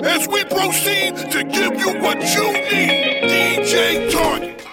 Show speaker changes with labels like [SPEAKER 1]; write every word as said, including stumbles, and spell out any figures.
[SPEAKER 1] as we proceed to give you what you need. D J Target.